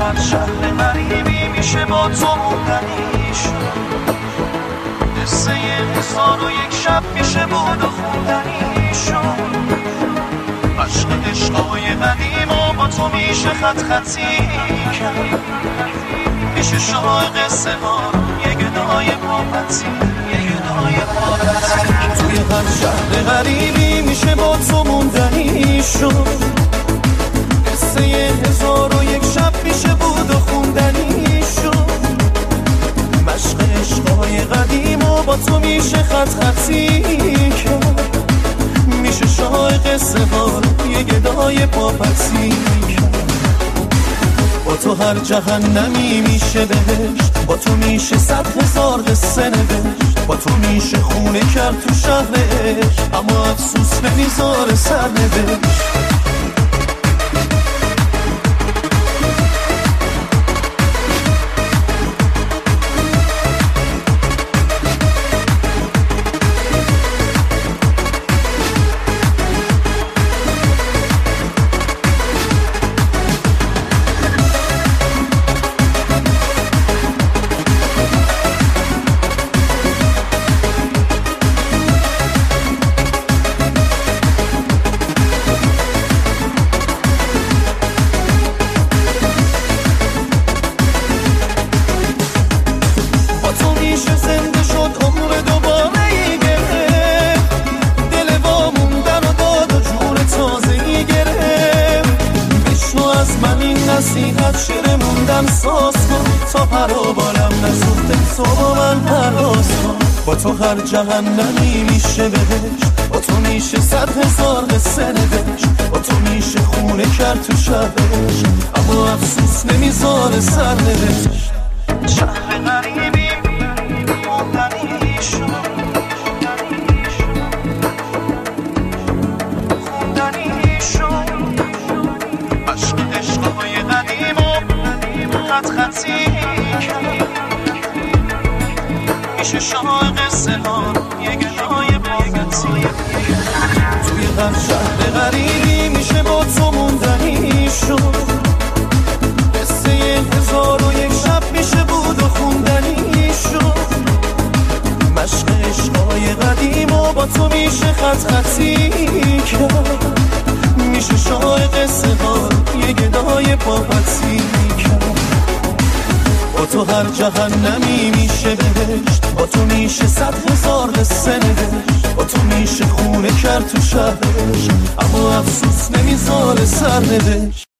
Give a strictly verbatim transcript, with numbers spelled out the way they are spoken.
هر شهر غریبی میشه با تو موندنی شد. قصه هزار و یک شب میشه بود و خوندنی شد. عشق عشقای قدیم و با تو میشه خط خطی کرد. میشه شاه قصه ها یه گدای پاپتی، یه گدای پاپتی. توی هر شهر غریبی میشه با تو موندنی شد. قصه هزار و یک شب میشه بود و خوندنی شد. مشق عشقای قدیم و با تو میشه خط خطی کرد. میشه شاه قصه ها یه گدای پاپتی کرد. با تو هر جهنمی میشه بهشت، با تو میشه صد هزار قصه نوشت. با تو میشه خونه کرد تو شهر عشق، اما افسوس نمیذاره سر نوشت. نصیحت شیر موندم ساز کن تا پروبالم نسوخته تو با من پرواز کن. با تو هر جهنمی میشه بهشت، با تو میشه صد هزار قصه نوشت. با تو میشه خونه کرد تو شهرش، اما افسوس نمیذاره سر نوشت. شهر غریبی موندنی شد. خوندنی شد. عشق عشقای قدیم و خط خطی کرد. میشه شاه قصه ها یه گدای پاپتی. توی هر شهر غریبی میشه با تو موندنی شد. قصه هزار و یک شب میشه بود و خوندنی شد. مشق عشقای قدیم و با تو میشه خط خطی کرد. میشه شاه قصه ها یه گدای پاپتی کرد. با تو هر جهنمی میشه بهشت، با تو میشه صد هزار قصه نوشت. با تو میشه خونه کرد تو شهرش، اما افسوس نمیذاره سر نوشت.